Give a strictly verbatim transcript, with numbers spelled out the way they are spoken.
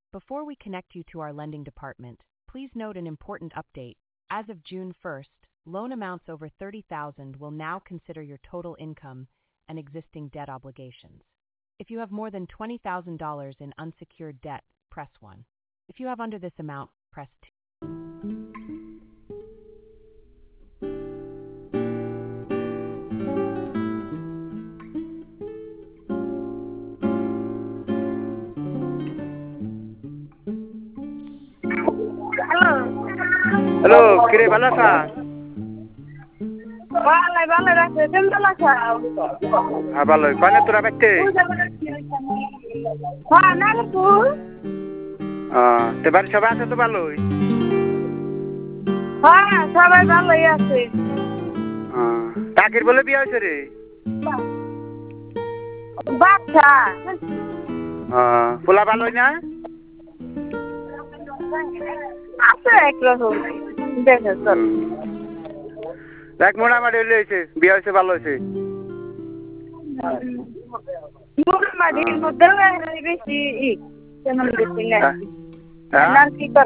Before we connect you to our lending department, please note an important update. As of June first, loan amounts over thirty thousand dollars will now consider your total income and existing debt obligations. If you have more than twenty thousand dollars in unsecured debt, press one. If you have under this amount, press two. Hello কিরে ভালো আছা ভালো ভালো রাখছে তুমি ভালো আছো হ্যাঁ ভালোই কয়না তোরা বাইতে হ্যাঁ নাগপুর তে বাড়ি সবাই আছে তো ভালোই হ্যাঁ সবাই ভালোই আছে কাকির বলে বিয়ে হয়েছে রে বাচ্চা পোলা ভালোই না আছে একরকম দেখে চল দেখ মোটামুটি হয়েছে বিয়ে হয়েছে ভালো হয়েছে মোটামুটি মধ্যে বেশি কেমন বেশি না কি